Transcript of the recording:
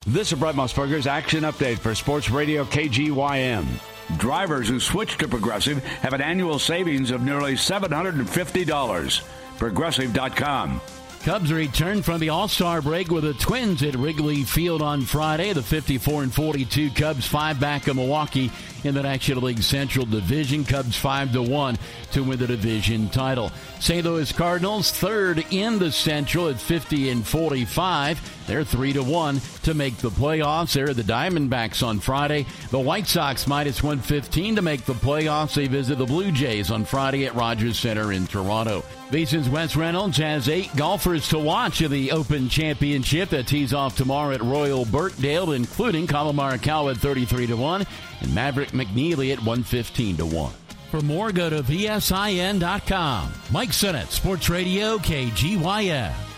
This is Brett Musburger's Action Update for Sports Radio KGYM. Drivers who switch to Progressive have an annual savings of nearly $750. Progressive.com. Cubs return from the All-Star break with the Twins at Wrigley Field on Friday. The 54-42 Cubs 5 back of Milwaukee in the National League Central Division. Cubs 5-1 to win the division title. St. Louis Cardinals third in the Central at 50-45. They're 3-1 to make the playoffs. They're the Diamondbacks on Friday. The White Sox minus 115 to make the playoffs. They visit the Blue Jays on Friday at Rogers Center in Toronto. VSiN's Wes Reynolds has 8 golfers to watch in the Open Championship that tees off tomorrow at Royal Birkdale, including Collin Morikawa at 33-1 and Maverick McNeely at 115-1. For more, go to VSIN.com. Mike Sennett, Sports Radio KGYM.